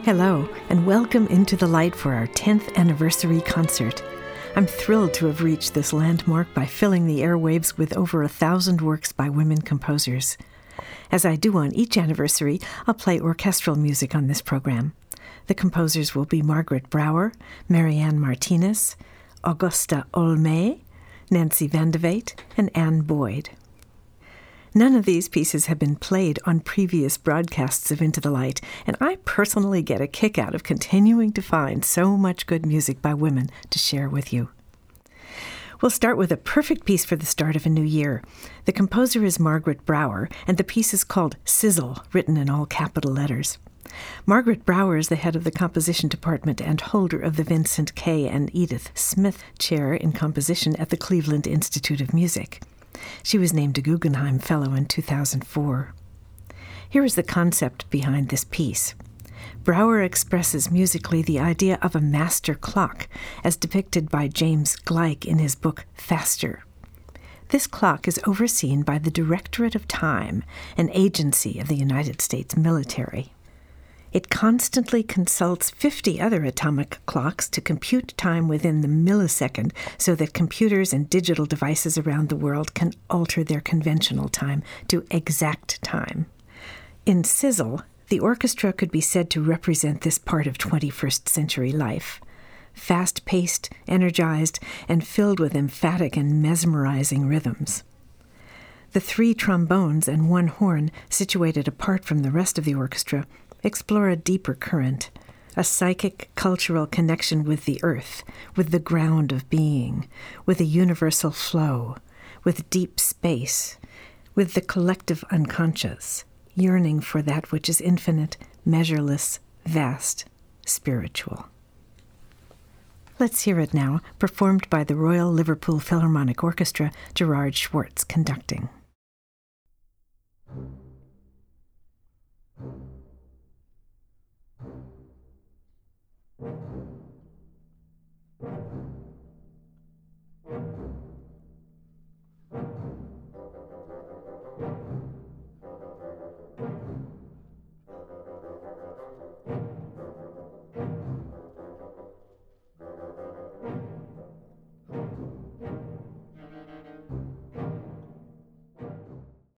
Hello, and welcome into the light for our 10th anniversary concert. I'm thrilled to have reached this landmark by filling the airwaves with over 1,000 works by women composers. As I do on each anniversary, I'll play orchestral music on this program. The composers will be Margaret Brouwer, Marianne Martinez, Augusta Olmé, Nancy Van de Wet, and Anne Boyd. None of these pieces have been played on previous broadcasts of Into the Light, and I personally get a kick out of continuing to find so much good music by women to share with you. We'll start with a perfect piece for the start of a new year. The composer is Margaret Brouwer, and the piece is called Sizzle, written in all capital letters. Margaret Brouwer is the head of the composition department and holder of the Vincent K. and Edith Smith Chair in Composition at the Cleveland Institute of Music. She was named a Guggenheim Fellow in 2004. Here is the concept behind this piece. Brouwer expresses musically the idea of a master clock, as depicted by James Gleick in his book Faster. This clock is overseen by the Directorate of Time, an agency of the United States military. It constantly consults 50 other atomic clocks to compute time within the millisecond so that computers and digital devices around the world can alter their conventional time to exact time. In Sizzle, the orchestra could be said to represent this part of 21st century life. Fast-paced, energized, and filled with emphatic and mesmerizing rhythms. The 3 trombones and 1 horn, situated apart from the rest of the orchestra, explore a deeper current, a psychic, cultural connection with the earth, with the ground of being, with a universal flow, with deep space, with the collective unconscious, yearning for that which is infinite, measureless, vast, spiritual. Let's hear it now, performed by the Royal Liverpool Philharmonic Orchestra, Gerard Schwartz conducting.